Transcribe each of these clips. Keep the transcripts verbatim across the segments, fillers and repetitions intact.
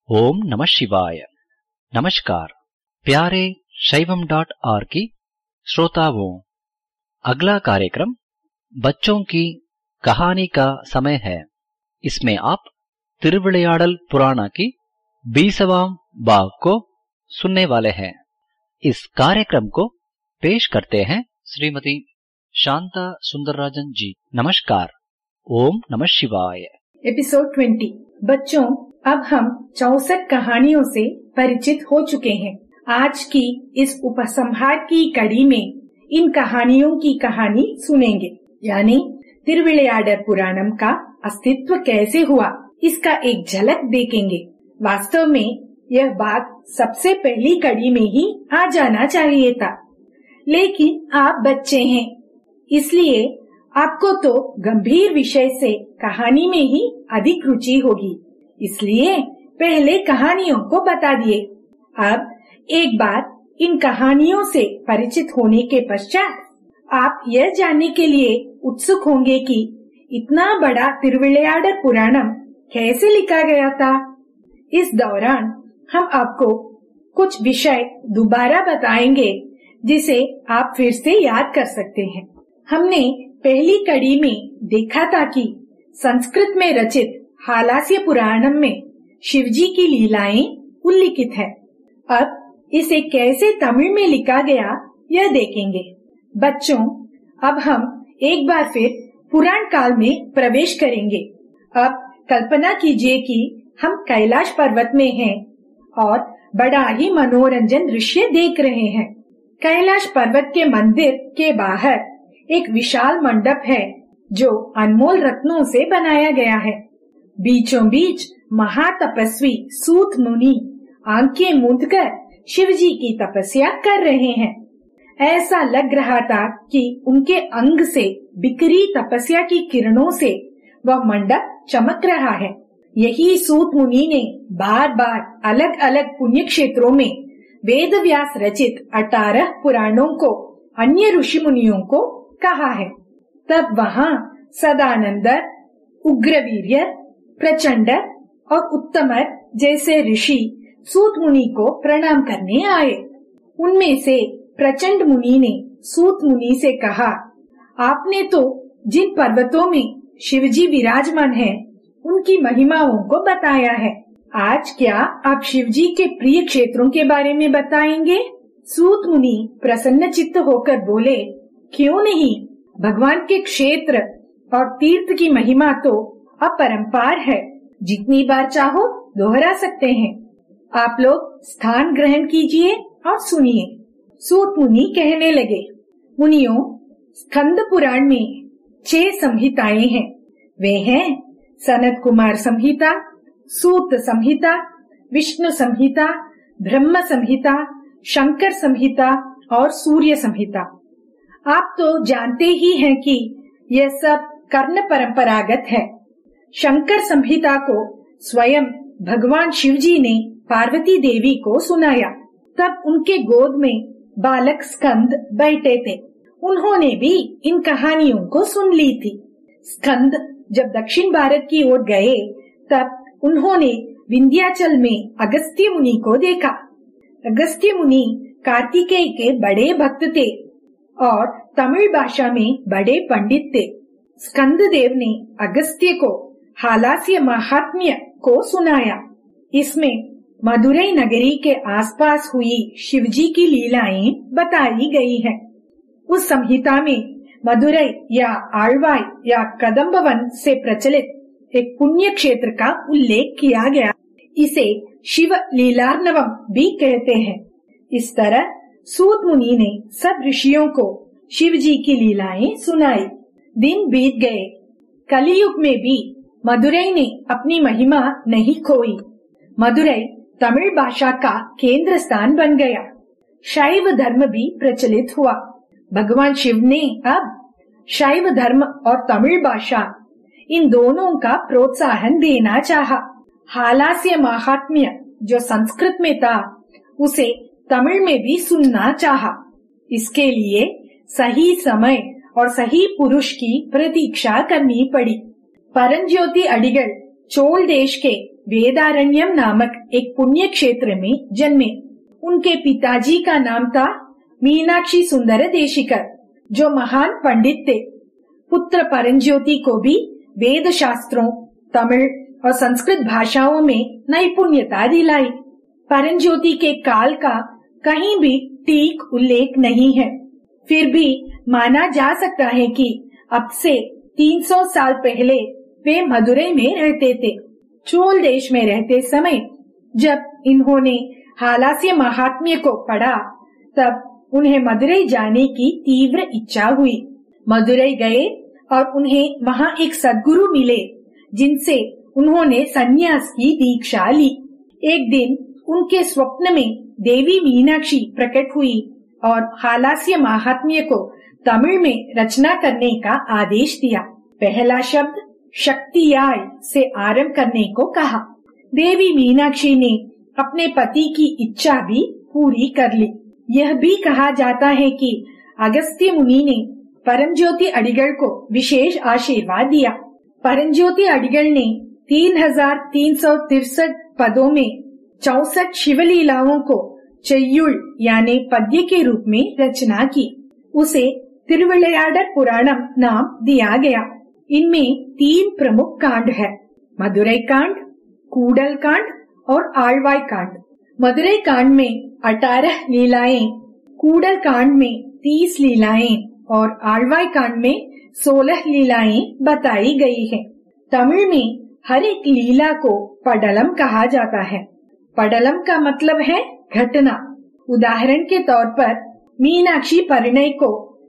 ओम नमः शिवाय। नमस्कार प्यारे शैवम डॉट आर की श्रोताओं, अगला कार्यक्रम बच्चों की कहानी का समय है। इसमें आप तिरुविளையாடல் पुराण की बीसवां भाग को सुनने वाले हैं। इस कार्यक्रम को पेश करते हैं श्रीमती शांता सुंदरराजन जी। नमस्कार। ओम नमः शिवाय। Episode twenty. बच्चों, अब हम चौसठ कहानियों से परिचित हो चुके हैं। आज की इस उपसंहार की कड़ी में इन कहानियों की कहानी सुनेंगे, यानी तिरुविளையாடல் पुराणम का अस्तित्व कैसे हुआ, इसका एक झलक देखेंगे। वास्तव में यह बात सबसे पहली कड़ी में ही आ जाना चाहिए था, लेकिन आप बच्चे हैं, इसलिए आपको तो गंभीर विषय से कहानी में ही अधिक रुचि होगी, इसलिए पहले कहानियों को बता दिए। अब एक बार इन कहानियों से परिचित होने के पश्चात आप यह जानने के लिए उत्सुक होंगे कि इतना बड़ा तिरुविளையாடல் पुराणम कैसे लिखा गया था। इस दौरान हम आपको कुछ विषय दोबारा बताएंगे, जिसे आप फिर से याद कर सकते हैं। हमने पहली कड़ी में देखा था कि संस्कृत में रचित हालास्य पुराणम में शिवजी की लीलाएं उल्लिखित है। अब इसे कैसे तमिल में लिखा गया यह देखेंगे। बच्चों, अब हम एक बार फिर पुराण काल में प्रवेश करेंगे। अब कल्पना कीजिए कि हम कैलाश पर्वत में हैं और बड़ा ही मनोरंजन दृश्य देख रहे हैं। कैलाश पर्वत के मंदिर के बाहर एक विशाल मंडप है जो अनमोल रत्नों से बनाया गया है। बीचों बीच महातपस्वी सूत मुनि आंखें मूंदकर शिवजी की तपस्या कर रहे हैं। ऐसा लग रहा था कि उनके अंग से बिखरी तपस्या की किरणों से वह मंडप चमक रहा है। यही सूत मुनि ने बार बार अलग अलग पुण्य क्षेत्रों में वेद व्यास रचित अठारह पुराणों को अन्य ऋषि मुनियों को कहा है। तब वहाँ सदानंद, उग्रवीर्य, प्रचंड और उत्तमर जैसे ऋषि सूत मुनि को प्रणाम करने आए। उनमें से प्रचंड मुनि ने सूत मुनि से कहा, आपने तो जिन पर्वतों में शिवजी विराजमान हैं, उनकी महिमाओं को बताया है। आज क्या आप शिवजी के प्रिय क्षेत्रों के बारे में बताएंगे? सूत मुनि प्रसन्न चित्त होकर बोले, क्यों नहीं, भगवान के क्षेत्र और तीर्थ की महिमा तो अपरंपार है, जितनी बार चाहो दोहरा सकते हैं। आप लोग स्थान ग्रहण कीजिए और सुनिए। सूत मुनि कहने लगे, मुनियों, स्कंद पुराण में छह संहिताएं हैं। वे हैं सनत कुमार संहिता, सूत संहिता, विष्णु संहिता, ब्रह्म संहिता, शंकर संहिता और सूर्य संहिता। आप तो जानते ही हैं कि यह सब कर्ण परंपरागत है। शंकर संहिता को स्वयं भगवान शिवजी ने पार्वती देवी को सुनाया। तब उनके गोद में बालक स्कंद बैठे थे। उन्होंने भी इन कहानियों को सुन ली थी। स्कंद जब दक्षिण भारत की ओर गए, तब उन्होंने विंध्याचल में अगस्त्य मुनि को देखा। अगस्त्य मुनि कार्तिकेय के बड़े भक्त थे और तमिल भाषा में बड़े पंडित थे। स्कंद देव ने अगस्त्य को हालास्य महात्म्य को सुनाया। इसमें मदुरई नगरी के आसपास हुई शिवजी की लीलाएं बताई गई है। उस संहिता में मदुरई या आळवाई या कदम्बवन से प्रचलित एक पुण्य क्षेत्र का उल्लेख किया गया। इसे शिव लीलार्णवम भी कहते हैं। इस तरह सूत मुनि ने सब ऋषियों को शिवजी की लीलाएं सुनाई। दिन बीत गए। कलियुग में भी मदुरई ने अपनी महिमा नहीं खोई। मदुरई तमिल भाषा का केंद्र स्थान बन गया। शैव धर्म भी प्रचलित हुआ। भगवान शिव ने अब शैव धर्म और तमिल भाषा इन दोनों का प्रोत्साहन देना चाहा। हालास्य महात्म्य जो संस्कृत में था, उसे तमिल में भी सुनना चाहा। इसके लिए सही समय और सही पुरुष की प्रतीक्षा करनी पड़ी। परंज्योति अडिगल चोल देश के वेदारण्यम नामक एक पुण्य क्षेत्र में जन्मे। उनके पिताजी का नाम था मीनाक्षी सुंदर देशिकर, जो महान पंडित थे। पुत्र परंज्योति को भी वेद शास्त्रों, तमिल और संस्कृत भाषाओं में नैपुण्यता दिलाई। परंज्योति के काल का कहीं भी ठीक उल्लेख नहीं है, फिर भी माना जा सकता है कि अब से तीन सौ साल पहले वे मदुरई में रहते थे। चोल देश में रहते समय जब इन्होंने हालास्य महात्म्य को पढ़ा, तब उन्हें मदुरई जाने की तीव्र इच्छा हुई। मदुरई गए और उन्हें वहाँ एक सद्गुरु मिले, जिनसे उन्होंने सन्यास की दीक्षा ली। एक दिन उनके स्वप्न में देवी मीनाक्षी प्रकट हुई और हालास्य महात्म्य को तमिल में रचना करने का आदेश दिया। पहला शब्द शक्तियाय से आरंभ करने को कहा। देवी मीनाक्षी ने अपने पति की इच्छा भी पूरी कर ली। यह भी कहा जाता है कि अगस्त्य मुनि ने परमज्योति अडिगल को विशेष आशीर्वाद दिया। परमज्योति अडिगल ने तीन हजार तीन सौ तिरसठ पदों में चौसठ शिवलीलाओं को चैयुल यानी पद्य के रूप में रचना की। उसे तिरुविளையாடற் पुराणम नाम दिया गया। इनमें तीन प्रमुख कांड है, मदुरई कांड, कूडल कांड और आलवाई कांड। मदुरई कांड में अठारह लीलाएं, कूडल कांड में तीस लीलाएं और आलवाई कांड में सोलह लीलाएं बताई गई है। तमिल में हर एक लीला को पडलम कहा जाता है। पडलम का मतलब है घटना। उदाहरण के तौर पर मीनाक्षी परिणय को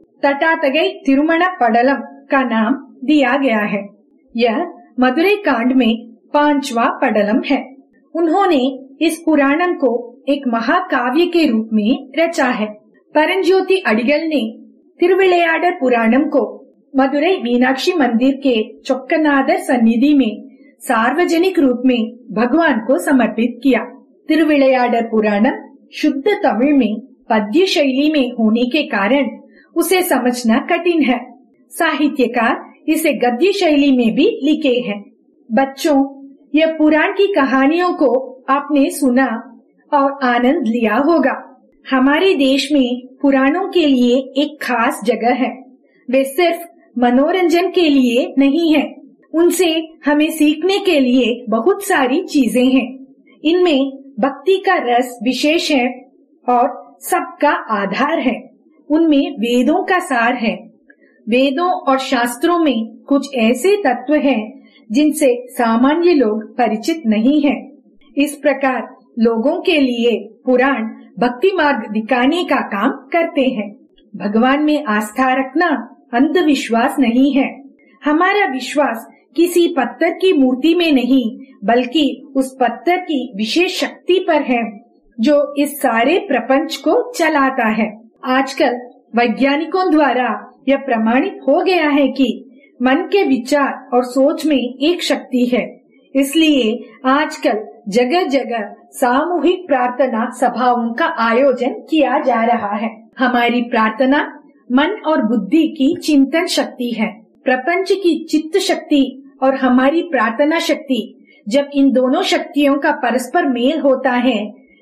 तटातगै तिरुमण पडलम का नाम दिया गया है। यह मदुरई कांड में पांचवा पडलम है। उन्होंने इस पुराणम को एक महाकाव्य के रूप में रचा है। परंज्योति अडिगल ने तिरुविளையாடற் पुराणम को मदुरई मीनाक्षी मंदिर के चोक्कनादर सन्निधि में सार्वजनिक रूप में भगवान को समर्पित किया। तिरुविளையாடற் पुराणम शुद्ध तमिल में पद्य शैली में होने के कारण उसे समझना कठिन है। साहित्यकार इसे गद्य शैली में भी लिखे हैं। बच्चों, यह पुराण की कहानियों को आपने सुना और आनंद लिया होगा। हमारे देश में पुराणों के लिए एक खास जगह है। वे सिर्फ मनोरंजन के लिए नहीं है, उनसे हमें सीखने के लिए बहुत सारी चीजें हैं। इनमें भक्ति का रस विशेष है और सबका आधार है। उनमें वेदों का सार है। वेदों और शास्त्रों में कुछ ऐसे तत्व हैं जिनसे सामान्य लोग परिचित नहीं हैं। इस प्रकार लोगों के लिए पुराण भक्ति मार्ग दिखाने का काम करते हैं। भगवान में आस्था रखना अंधविश्वास नहीं है। हमारा विश्वास किसी पत्थर की मूर्ति में नहीं, बल्कि उस पत्थर की विशेष शक्ति पर है, जो इस सारे प्रपंच को चलाता है। आजकल वैज्ञानिकों द्वारा यह प्रमाणित हो गया है कि मन के विचार और सोच में एक शक्ति है। इसलिए आजकल जगह जगह सामूहिक प्रार्थना सभाओं का आयोजन किया जा रहा है। हमारी प्रार्थना मन और बुद्धि की चिंतन शक्ति है। प्रपंच की चित्त शक्ति और हमारी प्रार्थना शक्ति, जब इन दोनों शक्तियों का परस्पर मेल होता है,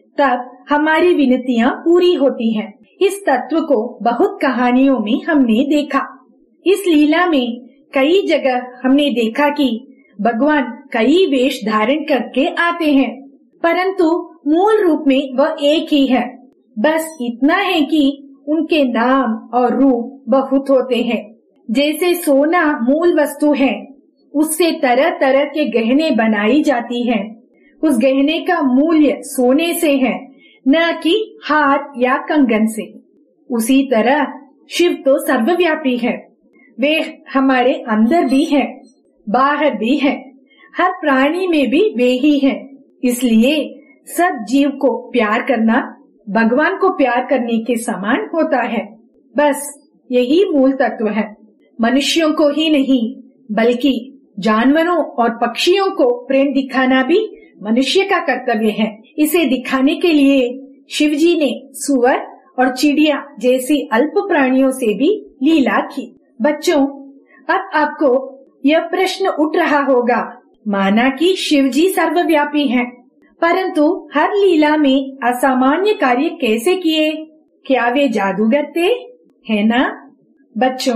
तब हमारी विनतियाँ पूरी होती हैं। इस तत्व को बहुत कहानियों में हमने देखा। इस लीला में कई जगह हमने देखा कि भगवान कई वेश धारण करके आते हैं, परंतु मूल रूप में वह एक ही है। बस इतना है कि उनके नाम और रूप बहुत होते हैं। जैसे सोना मूल वस्तु है, उससे तरह तरह के गहने बनाई जाती हैं। उस गहने का मूल्य सोने से है, न कि हार या कंगन से। उसी तरह शिव तो सर्वव्यापी है। वे हमारे अंदर भी है, बाहर भी है। हर प्राणी में भी वे ही है। इसलिए सब जीव को प्यार करना भगवान को प्यार करने के समान होता है। बस यही मूल तत्व है। मनुष्यों को ही नहीं, बल्कि जानवरों और पक्षियों को प्रेम दिखाना भी मनुष्य का कर्तव्य है। इसे दिखाने के लिए शिवजी ने सुअर और चिड़िया जैसी अल्प प्राणियों से भी लीला की। बच्चों, अब आपको यह प्रश्न उठ रहा होगा माना कि शिव जी सर्वव्यापी हैं, परंतु हर लीला में असामान्य कार्य कैसे किए? क्या वे जादूगर थे? है ना? बच्चों,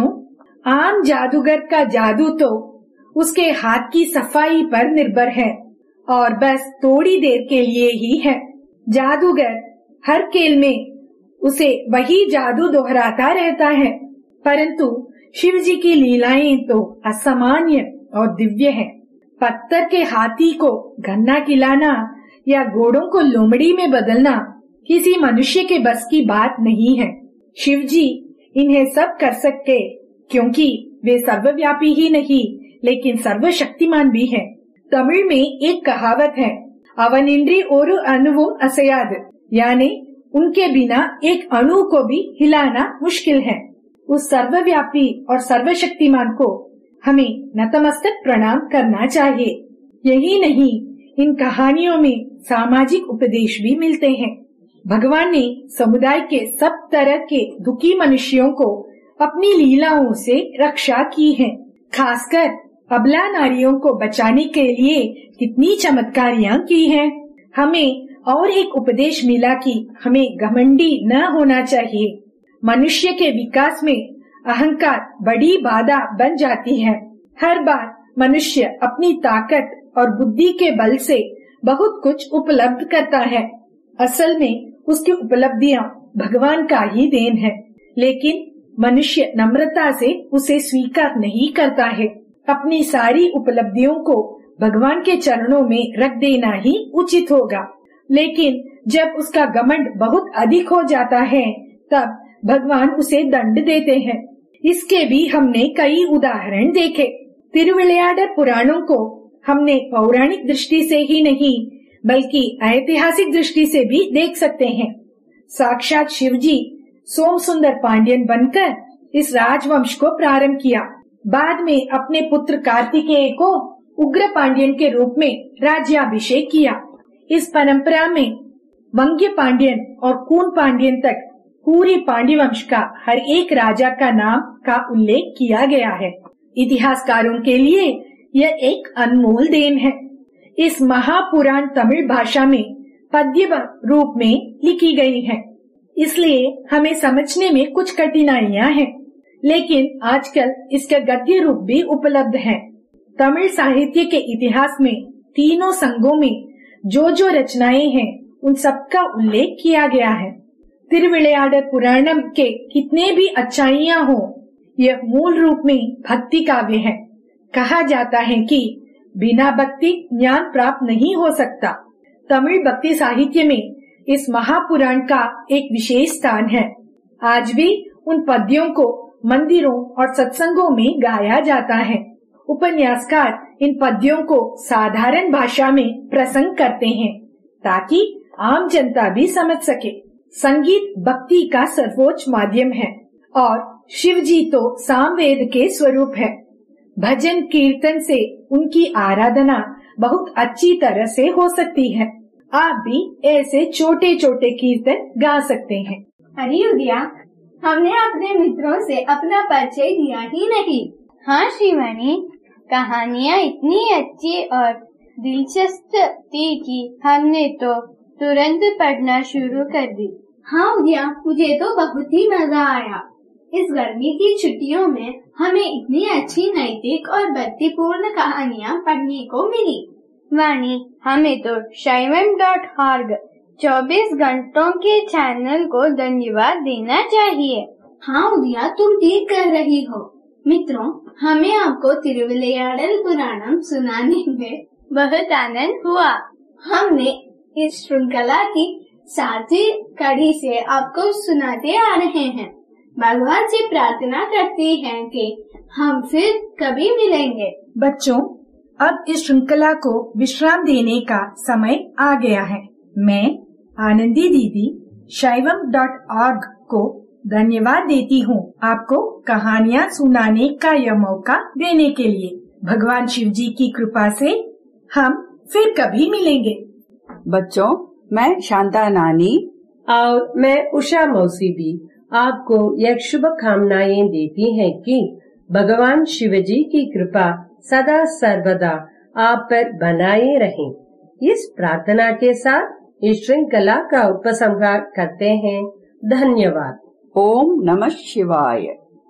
आम जादूगर का जादू तो उसके हाथ की सफाई पर निर्भर है और बस थोड़ी देर के लिए ही है। जादूगर हर खेल में उसे वही जादू दोहराता रहता है, परंतु शिव जी की लीलाएं तो असामान्य और दिव्य है। पत्थर के हाथी को गन्ना खिलाना या घोड़ों को लोमड़ी में बदलना किसी मनुष्य के बस की बात नहीं है। शिव जी इन्हें सब कर सकते, क्योंकि वे सर्वव्यापी ही नहीं लेकिन सर्वशक्तिमान भी हैं। तमिल में एक कहावत है, अवनिंद्री ओरु अणुवुम असयाद, यानी उनके बिना एक अणु को भी हिलाना मुश्किल है। उस सर्वव्यापी और सर्वशक्तिमान को हमें नतमस्तक प्रणाम करना चाहिए। यही नहीं, इन कहानियों में सामाजिक उपदेश भी मिलते हैं। भगवान ने समुदाय के सब तरह के दुखी मनुष्यों को अपनी लीलाओं से रक्षा की है। खासकर अबला नारियों को बचाने के लिए कितनी चमत्कारियां की हैं। हमें और एक उपदेश मिला कि हमें घमंडी न होना चाहिए। मनुष्य के विकास में अहंकार बड़ी बाधा बन जाती है। हर बार मनुष्य अपनी ताकत और बुद्धि के बल से बहुत कुछ उपलब्ध करता है। असल में उसकी उपलब्धियां भगवान का ही देन है, लेकिन मनुष्य नम्रता से उसे स्वीकार नहीं करता है। अपनी सारी उपलब्धियों को भगवान के चरणों में रख देना ही उचित होगा, लेकिन जब उसका घमंड बहुत अधिक हो जाता है तब भगवान उसे दंड देते हैं। इसके भी हमने कई उदाहरण देखे। तिरुविளையாடற் पुराणों को हमने पौराणिक दृष्टि से ही नहीं बल्कि ऐतिहासिक दृष्टि से भी देख सकते हैं। साक्षात शिवजी सोम सुंदर पांड्यन बनकर इस राजवंश को प्रारंभ किया। बाद में अपने पुत्र कार्तिकेय को उग्र पांड्यन के रूप में राज्याभिषेक किया। इस परंपरा में वंग्य पांड्यन और कून पांड्यन तक पूरी पांड्य वंश का हर एक राजा का नाम का उल्लेख किया गया है। इतिहासकारों के लिए यह एक अनमोल देन है। इस महापुराण तमिल भाषा में पद्य रूप में लिखी गई है, इसलिए हमें समझने में कुछ कठिनाइयां हैं, लेकिन आजकल इसका गद्य रूप भी उपलब्ध है। तमिल साहित्य के इतिहास में तीनों संघों में जो जो रचनाएं हैं उन सबका उल्लेख किया गया है। तिरुविளையாடற் पुराणम के कितने भी अच्छाइयां हो, यह मूल रूप में भक्ति काव्य है। कहा जाता है कि बिना भक्ति ज्ञान प्राप्त नहीं हो सकता। तमिल भक्ति साहित्य में इस महापुराण का एक विशेष स्थान है। आज भी उन पद्यों को मंदिरों और सत्संगों में गाया जाता है। उपन्यासकार इन पद्यों को साधारण भाषा में प्रसंग करते हैं ताकि आम जनता भी समझ सके। संगीत भक्ति का सर्वोच्च माध्यम है और शिव जी तो सामवेद के स्वरूप है। भजन कीर्तन से उनकी आराधना बहुत अच्छी तरह से हो सकती है। आप भी ऐसे छोटे छोटे कीर्तन गा सकते हैं। अरे उदया, हमने अपने मित्रों से अपना परिचय दिया ही नहीं। हाँ शिवानी, कहानियाँ इतनी अच्छी और दिलचस्प थी कि हमने तो तुरंत पढ़ना शुरू कर दी। हाँ उदया, मुझे तो बहुत ही मजा आया। इस गर्मी की छुट्टियों में हमें इतनी अच्छी नैतिक और भक्तिपूर्ण कहानियाँ पढ़ने को मिली। वाणी, हमें तो शैवम डॉट ऑर्ग चौबीस घंटों के चैनल को धन्यवाद देना चाहिए। हाँ उदया, तुम ठीक कह रही हो। मित्रों, हमें आपको तिरुविளையாடற் पुराणम सुनाने में बहुत आनंद हुआ। हमने इस श्रृंखला की सातवीं कड़ी से आपको सुनाते आ रहे हैं। भगवान से प्रार्थना करते हैं कि हम फिर कभी मिलेंगे। बच्चों, अब इस श्रृंखला को विश्राम देने का समय आ गया है। मैं आनंदी दीदी शैवम डॉट ऑर्ग को धन्यवाद देती हूँ आपको कहानियाँ सुनाने का यह मौका देने के लिए। भगवान शिव जी की कृपा से हम फिर कभी मिलेंगे। बच्चों, मैं शांता नानी और मैं उषा मौसी भी आपको यह शुभ कामनाएं देती हैं कि भगवान शिव जी की कृपा सदा सर्वदा आप पर बनाए रहें। इस प्रार्थना के साथ इस श्रृंखला का उपसंहार करते हैं। धन्यवाद। ओम नमः शिवाय।